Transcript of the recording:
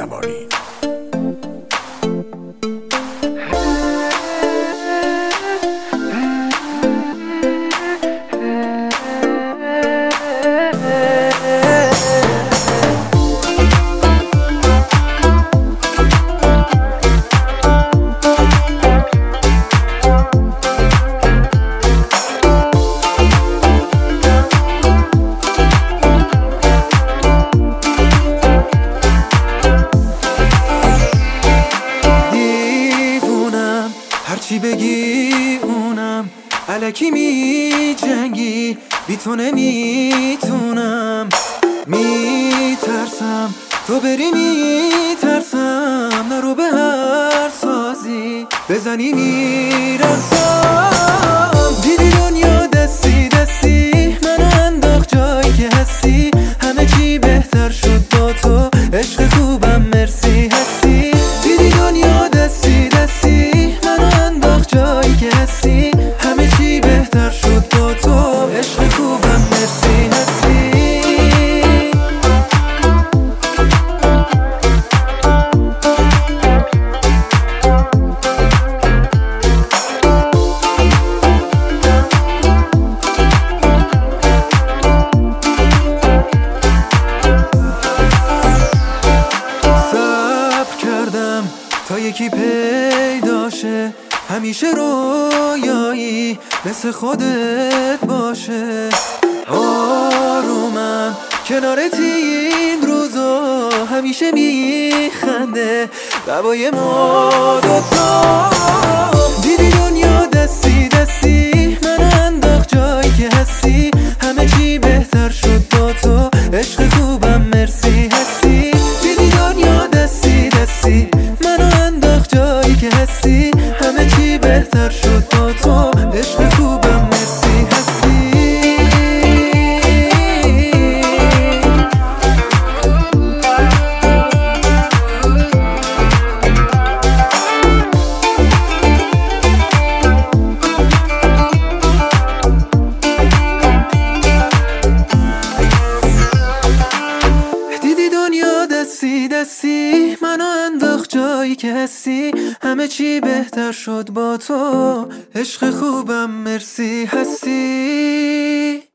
زمانی. هرچی بگی اونم الکی می جنگی، بی تو نمیتونم، میترسم تو بری، میترسم نرو به هر سازی بزنی میرسم. دیدی دنیا دستی دستی منو انداخت جایی که هستی، همه چی بهتر شد با تو، عشق خوبم مرسی هستی. دیدی دنیا دستی دستی منو انداخت جایی که هستی، همه چی بهتر شد با تو، عشق خوبم مرسی هستی. تا یکی پیداشه همیشه رویایی مثل خودت باشه، آرومم کنارت این روزا، همیشه میخنده لبای ما دوتا. دیدی دنیا دستی دستی منو انداخت جایی که هستی، همه چی بهتر شد با تو، عشق خوبم مرسی هستی. دیدی دنیا دستی دستی منو انداخت جایی که هستی، همه چی بهتر شد با تو، عشق خوبم مرسی هستی. دیدی دنیا دستی دستی منو انداخت جایی که هستی، همه چی بهتر شد با تو، عشق خوبم مرسی هستی.